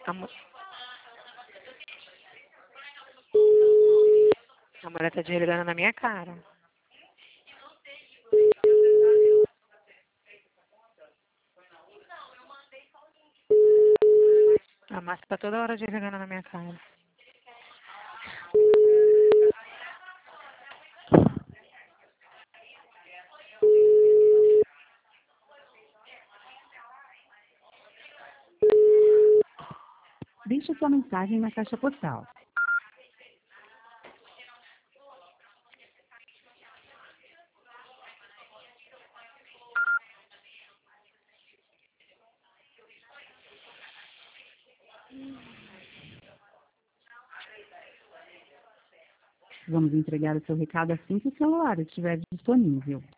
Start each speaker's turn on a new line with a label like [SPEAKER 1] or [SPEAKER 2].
[SPEAKER 1] A, a mulher tá desligando na minha cara. A Márcia tá toda hora desligando na minha cara.
[SPEAKER 2] Deixe sua mensagem na caixa postal. Vamos entregar o seu recado assim que o celular estiver disponível.